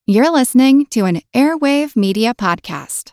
You're listening to an Airwave Media Podcast.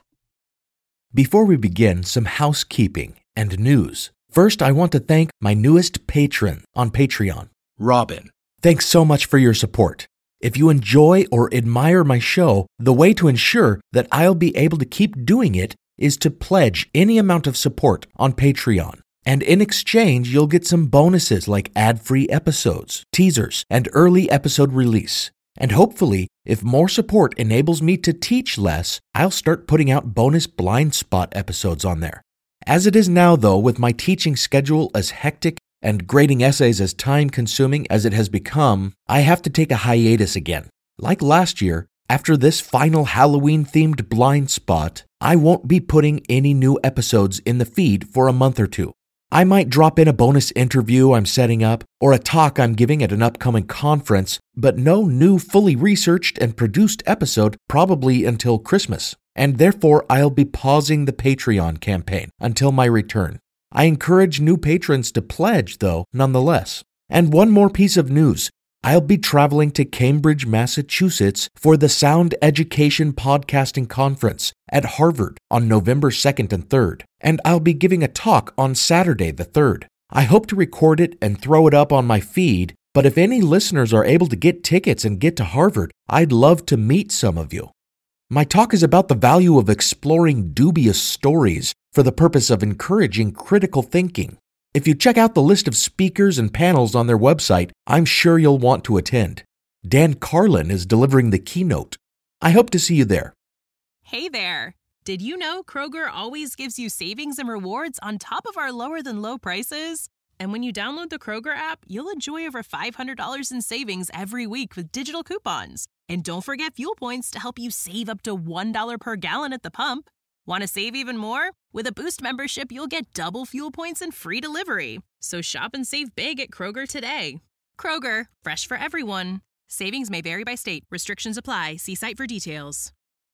Before we begin, some housekeeping and news. First, I want to thank my newest patron on Patreon, Robin. Thanks so much for your support. If you enjoy or admire my show, the way to ensure that I'll be able to keep doing it is to pledge any amount of support on Patreon. And in exchange, you'll get some bonuses like ad-free episodes, teasers, and early episode release. And hopefully, if more support enables me to teach less, I'll start putting out bonus blind spot episodes on there. As it is now, though, with my teaching schedule as hectic and grading essays as time-consuming as it has become, I have to take a hiatus again. Like last year, after this final Halloween-themed blind spot, I won't be putting any new episodes in the feed for a month or two. I might drop in a bonus interview I'm setting up or a talk I'm giving at an upcoming conference, but no new fully researched and produced episode probably until Christmas. And therefore, I'll be pausing the Patreon campaign until my return. I encourage new patrons to pledge, though, nonetheless. And one more piece of news. I'll be traveling to Cambridge, Massachusetts for the Sound Education Podcasting Conference at Harvard on November 2nd and 3rd, and I'll be giving a talk on Saturday the 3rd. I hope to record it and throw it up on my feed, but if any listeners are able to get tickets and get to Harvard, I'd love to meet some of you. My talk is about the value of exploring dubious stories for the purpose of encouraging critical thinking. If you check out the list of speakers and panels on their website, I'm sure you'll want to attend. Dan Carlin is delivering the keynote. I hope to see you there. Hey there! Did you know Kroger always gives you savings and rewards on top of our lower-than-low prices? And when you download the Kroger app, you'll enjoy over $500 in savings every week with digital coupons. And don't forget fuel points to help you save up to $1 per gallon at the pump. Want to save even more? With a Boost membership, you'll get double fuel points and free delivery. So shop and save big at Kroger today. Kroger, fresh for everyone. Savings may vary by state. Restrictions apply. See site for details.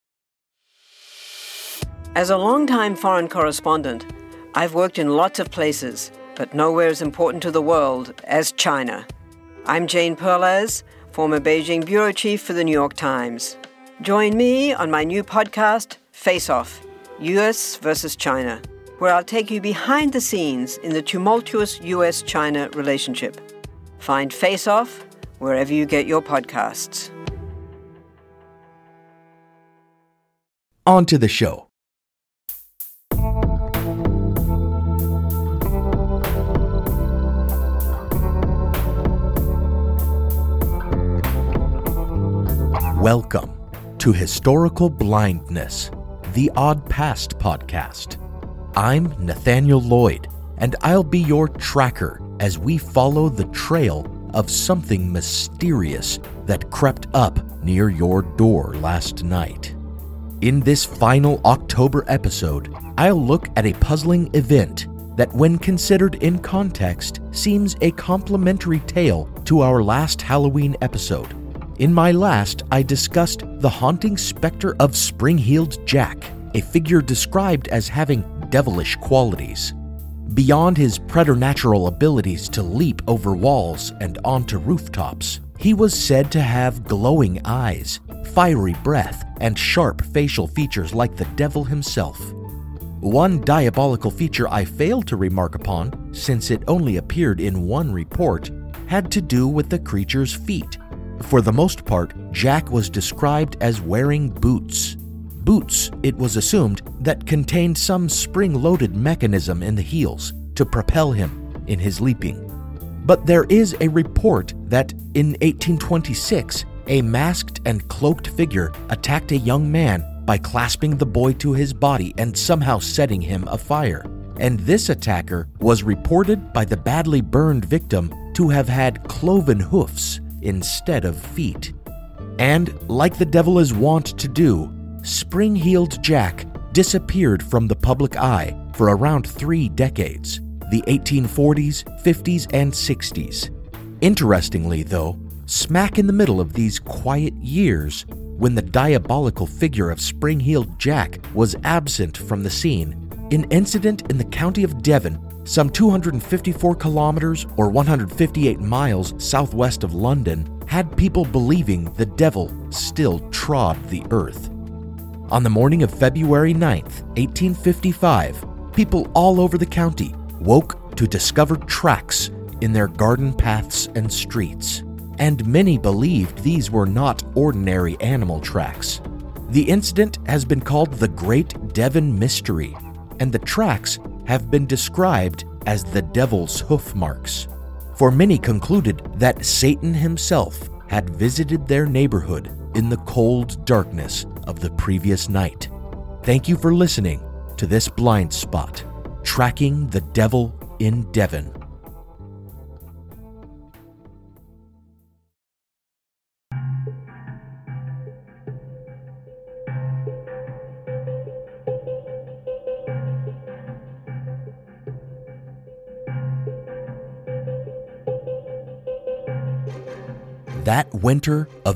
As a longtime foreign correspondent, I've worked in lots of places, but nowhere as important to the world as China. I'm Jane Perlez, former Beijing bureau chief for the New York Times. Join me on my new podcast, Face Off, U.S. versus China, where I'll take you behind the scenes in the tumultuous U.S.-China relationship. Find Face Off wherever you get your podcasts. On to the show. Welcome to Historical Blindness, the Odd Past podcast. I'm Nathaniel Lloyd, and I'll be your tracker as we follow the trail of something mysterious that crept up near your door last night. In this final October episode, I'll look at a puzzling event that, when considered in context, seems a complementary tale to our last Halloween episode. In my last, I discussed the haunting specter of Spring-Heeled Jack, a figure described as having devilish qualities. Beyond his preternatural abilities to leap over walls and onto rooftops, he was said to have glowing eyes, fiery breath, and sharp facial features like the devil himself. One diabolical feature I failed to remark upon, since it only appeared in one report, had to do with the creature's feet. For the most part, Jack was described as wearing boots. Boots, it was assumed, that contained some spring-loaded mechanism in the heels to propel him in his leaping. But there is a report that in 1826, a masked and cloaked figure attacked a young man by clasping the boy to his body and somehow setting him afire. And this attacker was reported by the badly burned victim to have had cloven hoofs instead of feet. And like the devil is wont to do, Spring-Heeled Jack disappeared from the public eye for around 3 decades, the 1840s, 50s, and 60s. Interestingly, though, smack in the middle of these quiet years, when the diabolical figure of Spring-Heeled Jack was absent from the scene, an incident in the county of Devon, some 254 kilometers or 158 miles southwest of London, had people believing the devil still trod the earth. On the morning of February 9th, 1855, people all over the county woke to discover tracks in their garden paths and streets, and many believed these were not ordinary animal tracks. The incident has been called the Great Devon Mystery, and the tracks have been described as the devil's hoof marks. For many concluded that Satan himself had visited their neighborhood in the cold darkness of the previous night. Thank you for listening to this Blind Spot, Tracking the Devil in Devon. That winter of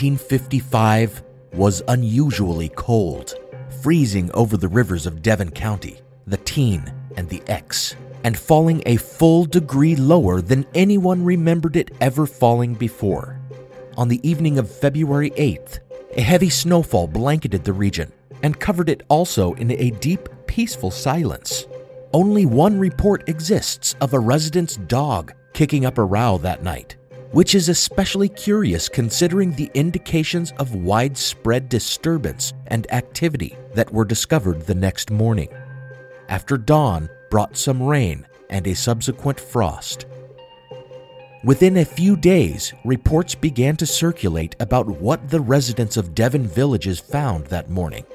1855 was unusually cold, freezing over the rivers of Devon County, the Tean and the Exe, and falling a full degree lower than anyone remembered it ever falling before. On the evening of February 8th, a heavy snowfall blanketed the region and covered it also in a deep, peaceful silence. Only one report exists of a resident's dog kicking up a row that night, which is especially curious considering the indications of widespread disturbance and activity that were discovered the next morning. After dawn brought some rain and a subsequent frost. Within a few days, reports began to circulate about what the residents of Devon villages found that morning.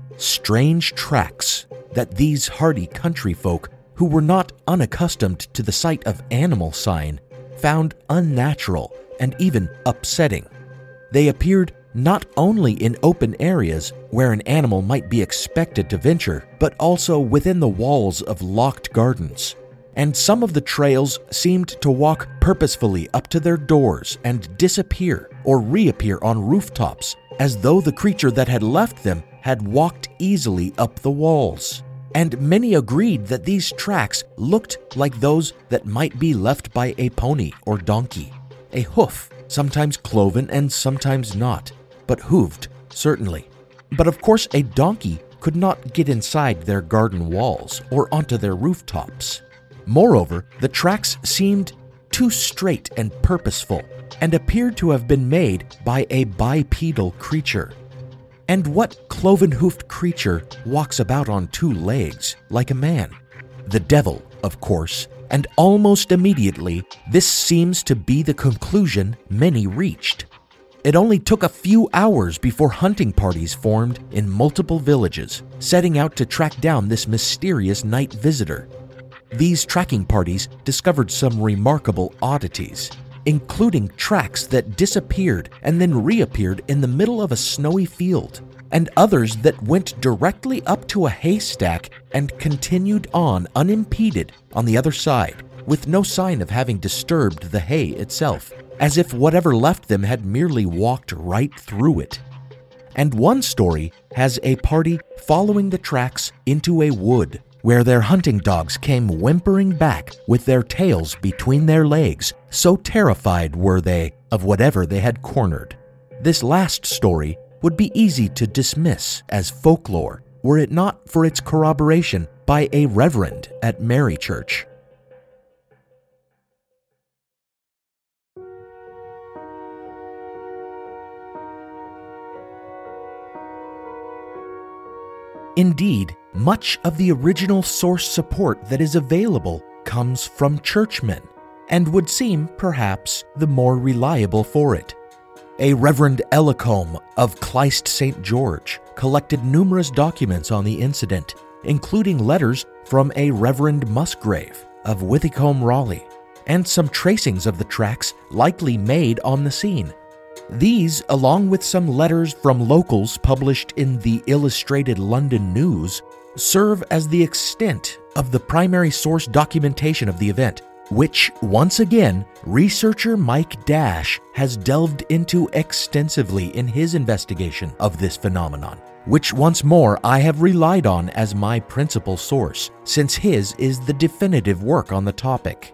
Strange tracks that these hardy country folk, who were not unaccustomed to the sight of animal sign, found unnatural and even upsetting. They appeared not only in open areas where an animal might be expected to venture, but also within the walls of locked gardens. And some of the trails seemed to walk purposefully up to their doors and disappear or reappear on rooftops, as though the creature that had left them had walked easily up the walls. And many agreed that these tracks looked like those that might be left by a pony or donkey. A hoof, sometimes cloven and sometimes not, but hooved, certainly. But of course, a donkey could not get inside their garden walls or onto their rooftops. Moreover, the tracks seemed too straight and purposeful, and appeared to have been made by a bipedal creature. And what cloven-hoofed creature walks about on two legs, like a man? The devil, of course, and almost immediately, this seems to be the conclusion many reached. It only took a few hours before hunting parties formed in multiple villages, setting out to track down this mysterious night visitor. These tracking parties discovered some remarkable oddities, including tracks that disappeared and then reappeared in the middle of a snowy field, and others that went directly up to a haystack and continued on unimpeded on the other side, with no sign of having disturbed the hay itself, as if whatever left them had merely walked right through it. And one story has a party following the tracks into a wood, where their hunting dogs came whimpering back with their tails between their legs, so terrified were they of whatever they had cornered. This last story would be easy to dismiss as folklore were it not for its corroboration by a reverend at Mary Church. Indeed, much of the original source support that is available comes from churchmen, and would seem, perhaps, the more reliable for it. A Reverend Ellicombe of Clyst St. George collected numerous documents on the incident, including letters from a Reverend Musgrave of Withycombe, Raleigh, and some tracings of the tracks likely made on the scene. These, along with some letters from locals published in the Illustrated London News, serve as the extent of the primary source documentation of the event, which, once again, researcher Mike Dash has delved into extensively in his investigation of this phenomenon, which once more I have relied on as my principal source, since his is the definitive work on the topic.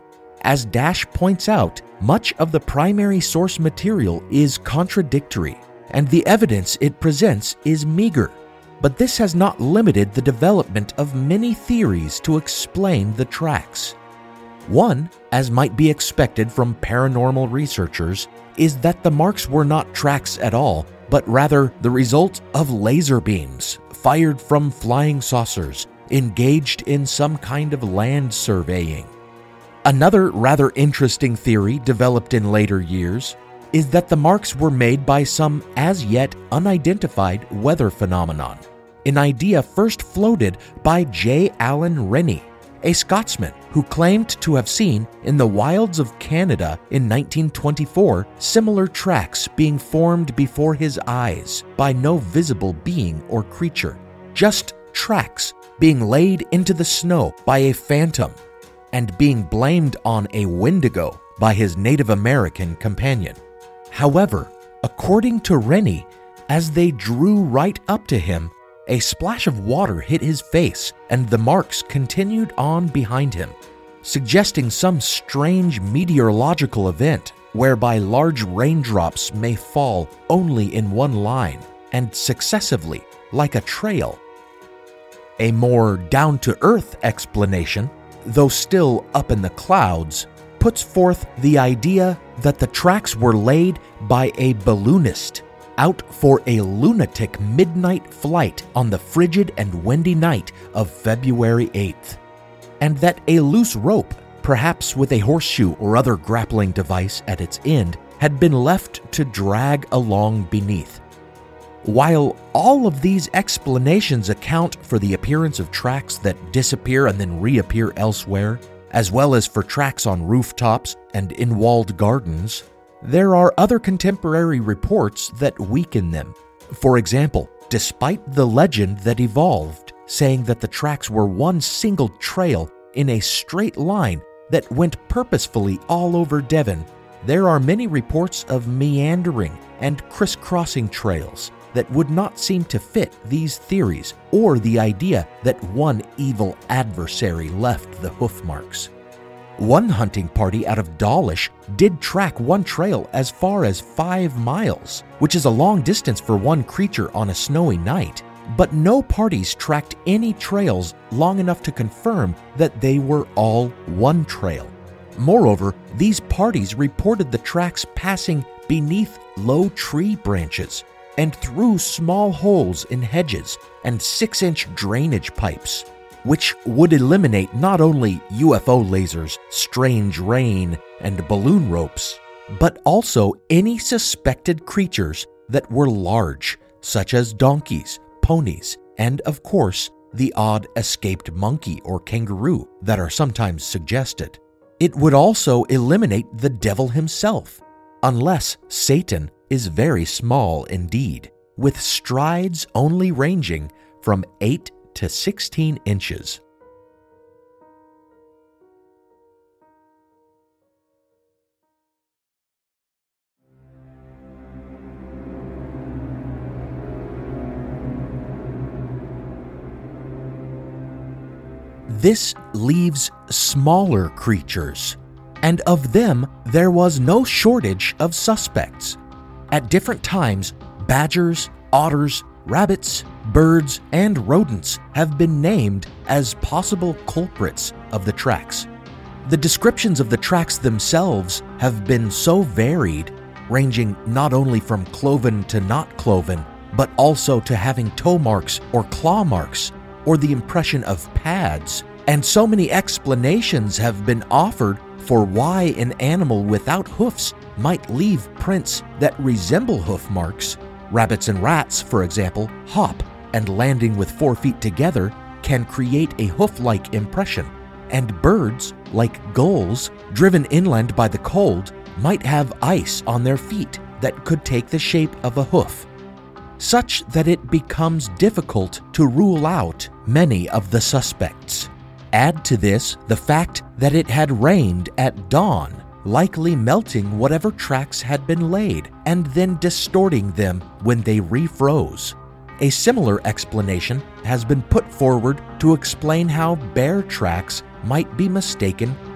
as Dash points out, much of the primary source material is contradictory, and the evidence it presents is meager. But this has not limited the development of many theories to explain the tracks. One, as might be expected from paranormal researchers, is that the marks were not tracks at all, but rather the result of laser beams fired from flying saucers engaged in some kind of land surveying. Another rather interesting theory developed in later years is that the marks were made by some as yet unidentified weather phenomenon, an idea first floated by J. Allen Rennie, a Scotsman who claimed to have seen in the wilds of Canada in 1924 similar tracks being formed before his eyes by no visible being or creature, just tracks being laid into the snow by a phantom and being blamed on a Wendigo by his Native American companion. However, according to Rennie, as they drew right up to him, a splash of water hit his face and the marks continued on behind him, suggesting some strange meteorological event whereby large raindrops may fall only in one line and successively, like a trail. A more down-to-earth explanation, though still up in the clouds, puts forth the idea that the tracks were laid by a balloonist out for a lunatic midnight flight on the frigid and windy night of February 8th, and that a loose rope, perhaps with a horseshoe or other grappling device at its end, had been left to drag along beneath. While all of these explanations account for the appearance of tracks that disappear and then reappear elsewhere, as well as for tracks on rooftops and in walled gardens, there are other contemporary reports that weaken them. For example, despite the legend that evolved, saying that the tracks were one single trail in a straight line that went purposefully all over Devon, there are many reports of meandering and crisscrossing trails that would not seem to fit these theories or the idea that one evil adversary left the hoof marks. One hunting party out of Dawlish did track one trail as far as 5 miles, which is a long distance for one creature on a snowy night, but no parties tracked any trails long enough to confirm that they were all one trail. Moreover, these parties reported the tracks passing beneath low tree branches and through small holes in hedges and 6-inch drainage pipes, which would eliminate not only UFO lasers, strange rain, and balloon ropes, but also any suspected creatures that were large, such as donkeys, ponies, and of course, the odd escaped monkey or kangaroo that are sometimes suggested. It would also eliminate the devil himself, unless Satan is very small indeed, with strides only ranging from 8 to 16 inches. This leaves smaller creatures, and of them there was no shortage of suspects. At different times, badgers, otters, rabbits, birds, and rodents have been named as possible culprits of the tracks. The descriptions of the tracks themselves have been so varied, ranging not only from cloven to not cloven, but also to having toe marks or claw marks, or the impression of pads, and so many explanations have been offered for why an animal without hoofs might leave prints that resemble hoof marks. Rabbits and rats, for example, hop, and landing with 4 feet together can create a hoof-like impression. And birds, like gulls, driven inland by the cold, might have ice on their feet that could take the shape of a hoof, such that it becomes difficult to rule out many of the suspects. Add to this the fact that it had rained at dawn, likely melting whatever tracks had been laid and then distorting them when they refroze. A similar explanation has been put forward to explain how bear tracks might be mistaken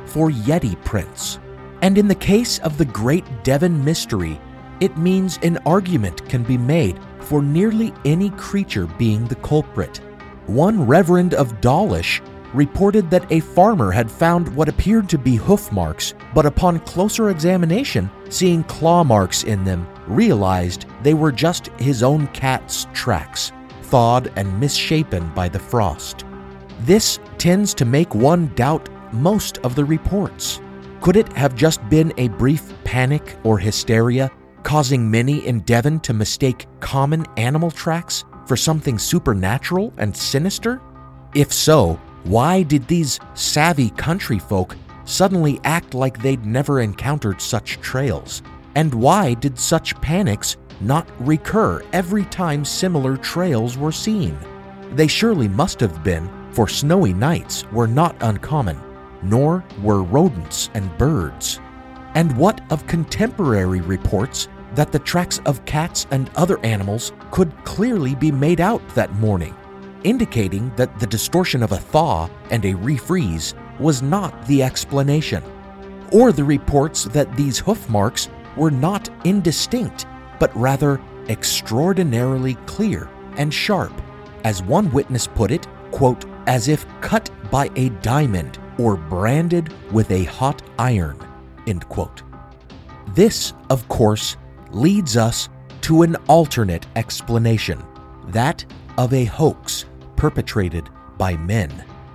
for Yeti prints. And in the case of the Great Devon Mystery, it means an argument can be made for nearly any creature being the culprit. One Reverend of Dawlish reported that a farmer had found what appeared to be hoof marks, but upon closer examination, seeing claw marks in them, realized they were just his own cat's tracks, thawed and misshapen by the frost. This tends to make one doubt most of the reports. Could it have just been a brief panic or hysteria, causing many in Devon to mistake common animal tracks for something supernatural and sinister? If so, why did these savvy country folk suddenly act like they'd never encountered such trails? And why did such panics not recur every time similar trails were seen? They surely must have been, for snowy nights were not uncommon, nor were rodents and birds. And what of contemporary reports that the tracks of cats and other animals could clearly be made out that morning, indicating that the distortion of a thaw and a refreeze was not the explanation? Or the reports that these hoof marks were not indistinct, but rather extraordinarily clear and sharp, as one witness put it, quote, as if cut by a diamond or branded with a hot iron, end quote. This, of course, leads us to an alternate explanation, that of a hoax perpetrated by men.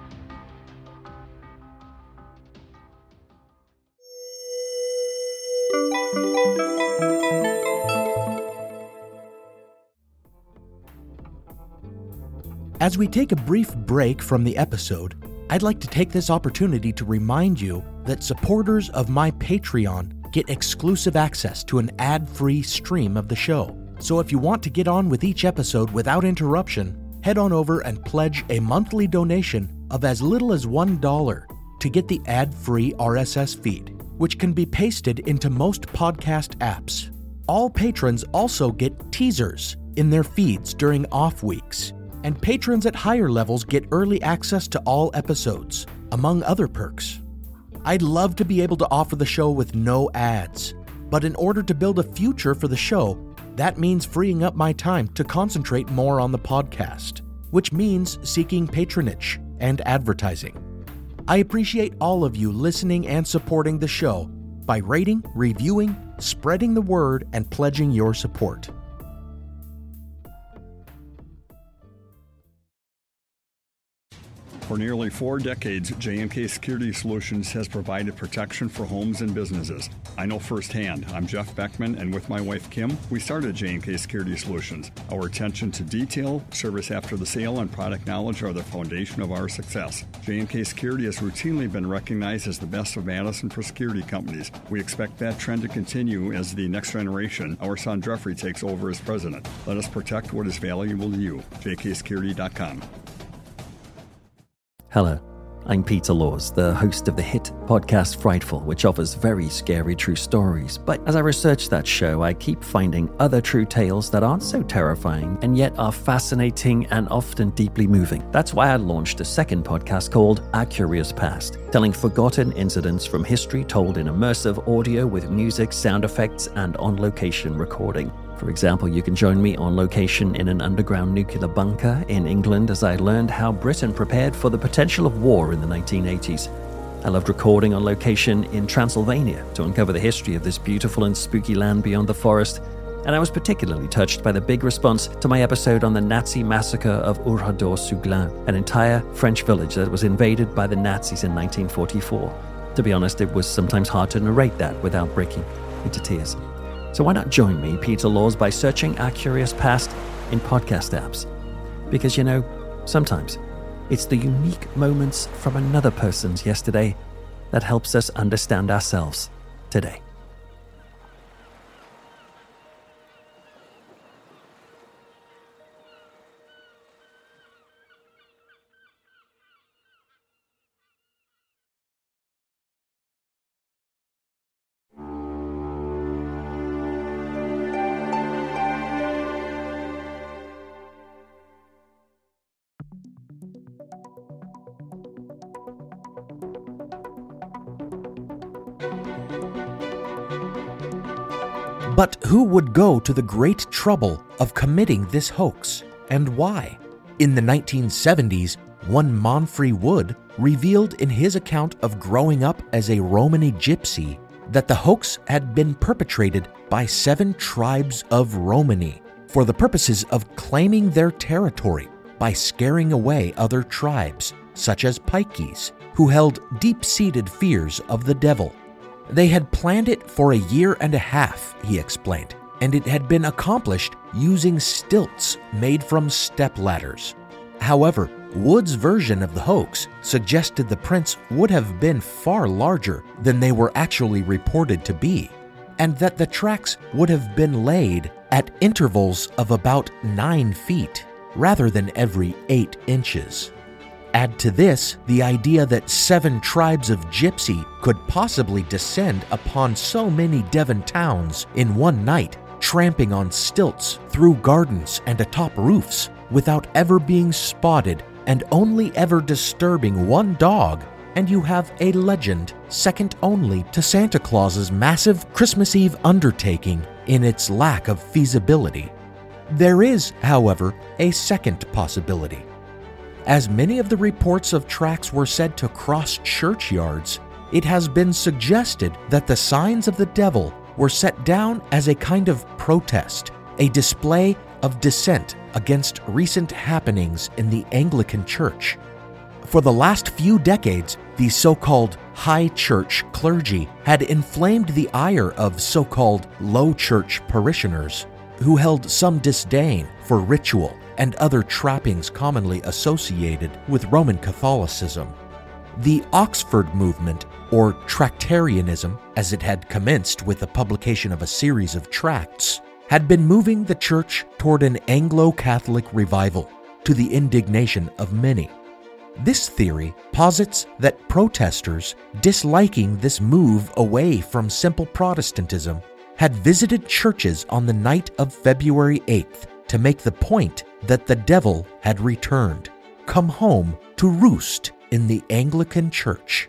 As we take a brief break from the episode, I'd like to take this opportunity to remind you that supporters of my Patreon get exclusive access to an ad-free stream of the show. So if you want to get on with each episode without interruption, head on over and pledge a monthly donation of as little as $1 to get the ad-free RSS feed, which can be pasted into most podcast apps. All patrons also get teasers in their feeds during off weeks, and patrons at higher levels get early access to all episodes, among other perks. I'd love to be able to offer the show with no ads, but in order to build a future for the show, that means freeing up my time to concentrate more on the podcast, which means seeking patronage and advertising. I appreciate all of you listening and supporting the show by rating, reviewing, spreading the word, and pledging your support. For nearly 4 decades, J&K Security Solutions has provided protection for homes and businesses. I know firsthand. I'm Jeff Beckman, and with my wife Kim, we started J&K Security Solutions. Our attention to detail, service after the sale, and product knowledge are the foundation of our success. J&K Security has routinely been recognized as the best of Madison for security companies. We expect that trend to continue as the next generation, our son Jeffrey, takes over as president. Let us protect what is valuable to you. jksecurity.com. Hello, I'm Peter Laws, the host of the hit podcast Frightful, which offers very scary true stories. But as I research that show, I keep finding other true tales that aren't so terrifying and yet are fascinating and often deeply moving. That's why I launched a second podcast called Our Curious Past, telling forgotten incidents from history told in immersive audio with music, sound effects, and on-location recording. For example, you can join me on location in an underground nuclear bunker in England as I learned how Britain prepared for the potential of war in the 1980s. I loved recording on location in Transylvania to uncover the history of this beautiful and spooky land beyond the forest. And I was particularly touched by the big response to my episode on the Nazi massacre of Oradour-sur-Glane, an entire French village that was invaded by the Nazis in 1944. To be honest, it was sometimes hard to narrate that without breaking into tears. So why not join me, Peter Laws, by searching Our Curious Past in podcast apps? Because, sometimes it's the unique moments from another person's yesterday that helps us understand ourselves today. But who would go to the great trouble of committing this hoax, and why? In the 1970s, one Monfrey Wood revealed in his account of growing up as a Romany gypsy that the hoax had been perpetrated by 7 tribes of Romany for the purposes of claiming their territory by scaring away other tribes, such as Pikeys, who held deep-seated fears of the devil. They had planned it for a year and a half, he explained, and it had been accomplished using stilts made from stepladders. However, Wood's version of the hoax suggested the prints would have been far larger than they were actually reported to be, and that the tracks would have been laid at intervals of about 9 feet, rather than every 8 inches. Add to this the idea that 7 tribes of gypsy could possibly descend upon so many Devon towns in one night, tramping on stilts through gardens and atop roofs without ever being spotted and only ever disturbing one dog, and you have a legend second only to Santa Claus's massive Christmas Eve undertaking in its lack of feasibility. There is, however, a second possibility. As many of the reports of tracks were said to cross churchyards, it has been suggested that the signs of the devil were set down as a kind of protest, a display of dissent against recent happenings in the Anglican Church. For the last few decades, the so-called high church clergy had inflamed the ire of so-called low church parishioners, who held some disdain for ritual and other trappings commonly associated with Roman Catholicism. The Oxford movement, or Tractarianism, as it had commenced with the publication of a series of tracts, had been moving the church toward an Anglo-Catholic revival, to the indignation of many. This theory posits that protesters, disliking this move away from simple Protestantism, had visited churches on the night of February 8th to make the point that the devil had returned, come home to roost in the Anglican Church.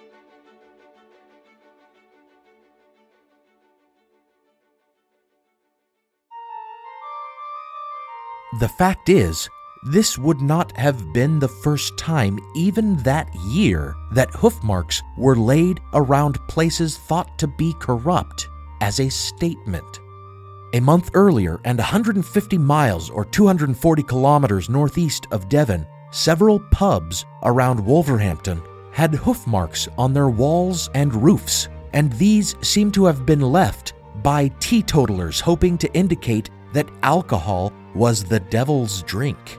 The fact is, this would not have been the first time even that year that hoof marks were laid around places thought to be corrupt as a statement. A month earlier, and 150 miles or 240 kilometers northeast of Devon, several pubs around Wolverhampton had hoof marks on their walls and roofs, and these seem to have been left by teetotalers hoping to indicate that alcohol was the devil's drink.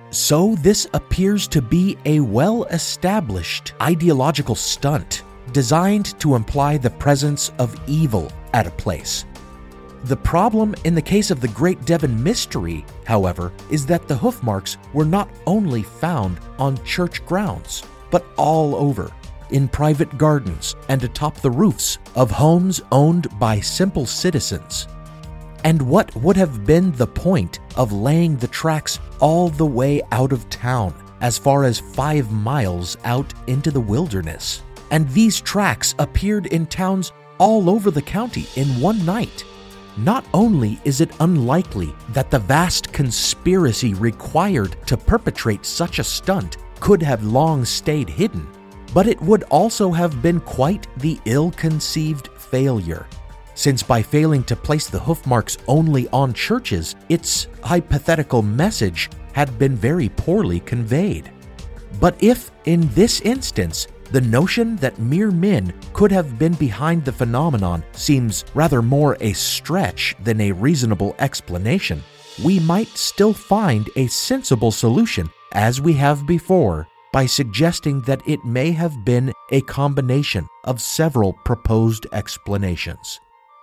So this appears to be a well-established ideological stunt designed to imply the presence of evil at a place. The problem in the case of the Great Devon Mystery, however, is that the hoof marks were not only found on church grounds, but all over, in private gardens and atop the roofs of homes owned by simple citizens. And what would have been the point of laying the tracks all the way out of town, as far as 5 miles out into the wilderness? And these tracks appeared in towns all over the county in one night. Not only is it unlikely that the vast conspiracy required to perpetrate such a stunt could have long stayed hidden, but it would also have been quite the ill-conceived failure, since by failing to place the hoof marks only on churches, its hypothetical message had been very poorly conveyed. But if, in this instance, the notion that mere men could have been behind the phenomenon seems rather more a stretch than a reasonable explanation, we might still find a sensible solution, as we have before, by suggesting that it may have been a combination of several proposed explanations.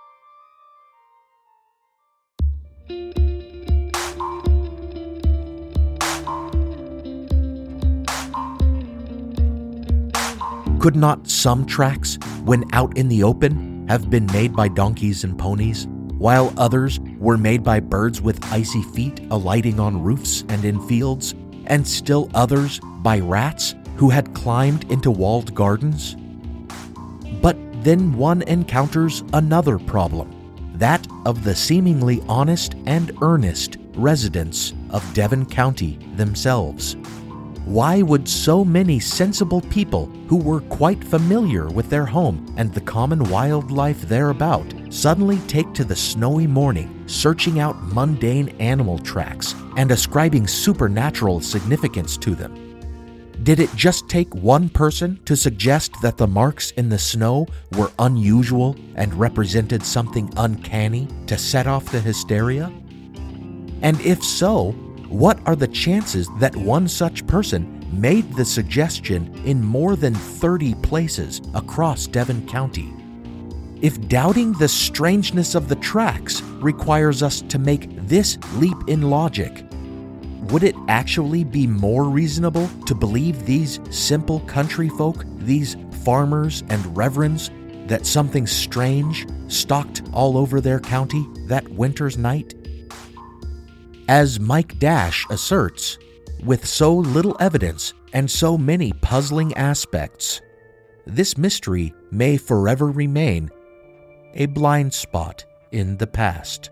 Could not some tracks, when out in the open, have been made by donkeys and ponies, while others were made by birds with icy feet alighting on roofs and in fields, and still others by rats who had climbed into walled gardens? But then one encounters another problem, that of the seemingly honest and earnest residents of Devon County themselves. Why would so many sensible people who were quite familiar with their home and the common wildlife thereabout suddenly take to the snowy morning, searching out mundane animal tracks and ascribing supernatural significance to them? Did it just take one person to suggest that the marks in the snow were unusual and represented something uncanny to set off the hysteria? And if so, what are the chances that one such person made the suggestion in more than 30 places across Devon County? If doubting the strangeness of the tracks requires us to make this leap in logic, would it actually be more reasonable to believe these simple country folk, these farmers and reverends, that something strange stalked all over their county that winter's night? As Mike Dash asserts, with so little evidence and so many puzzling aspects, this mystery may forever remain a blind spot in the past.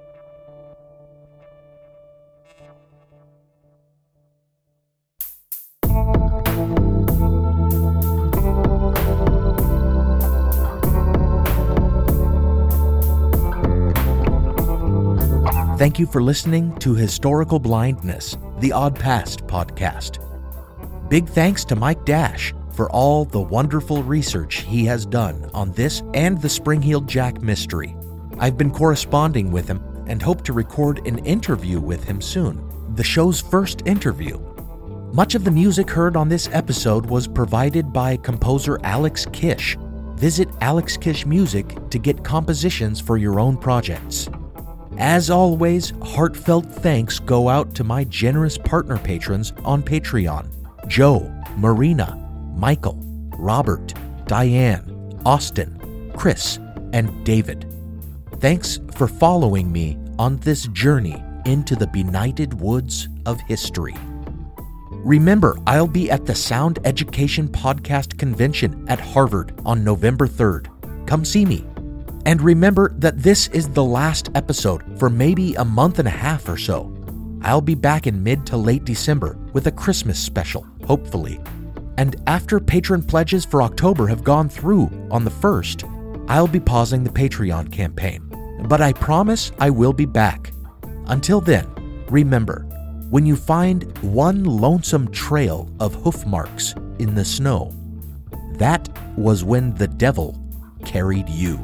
Thank you for listening to Historical Blindness, the Odd Past podcast. Big thanks to Mike Dash for all the wonderful research he has done on this and the Spring-Heeled Jack mystery. I've been corresponding with him and hope to record an interview with him soon, the show's first interview. Much of the music heard on this episode was provided by composer Alex Kish. Visit Alex Kish Music to get compositions for your own projects. As always, heartfelt thanks go out to my generous partner patrons on Patreon: Joe, Marina, Michael, Robert, Diane, Austin, Chris, and David. Thanks for following me on this journey into the benighted woods of history. Remember, I'll be at the Sound Education Podcast Convention at Harvard on November 3rd. Come see me. And remember that this is the last episode for maybe a month and a half or so. I'll be back in mid to late December with a Christmas special, hopefully. And after patron pledges for October have gone through on the 1st, I'll be pausing the Patreon campaign. But I promise I will be back. Until then, remember, when you find one lonesome trail of hoof marks in the snow, that was when the devil carried you.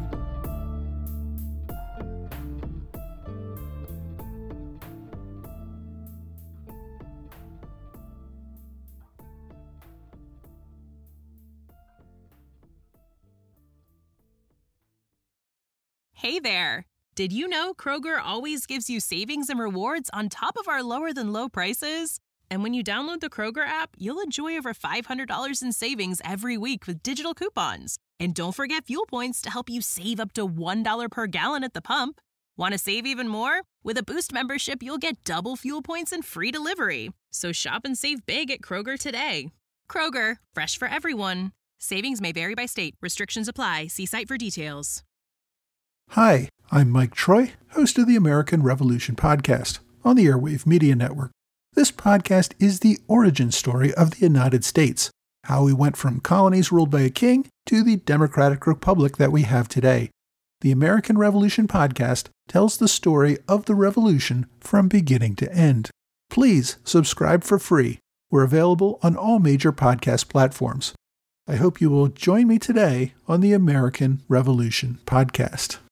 Hey there! Did you know Kroger always gives you savings and rewards on top of our lower-than-low prices? And when you download the Kroger app, you'll enjoy over $500 in savings every week with digital coupons. And don't forget fuel points to help you save up to $1 per gallon at the pump. Want to save even more? With a Boost membership, you'll get double fuel points and free delivery. So shop and save big at Kroger today. Kroger, fresh for everyone. Savings may vary by state. Restrictions apply. See site for details. Hi, I'm Mike Troy, host of the American Revolution podcast on the Airwave Media Network. This podcast is the origin story of the United States, how we went from colonies ruled by a king to the democratic republic that we have today. The American Revolution podcast tells the story of the revolution from beginning to end. Please subscribe for free. We're available on all major podcast platforms. I hope you will join me today on the American Revolution podcast.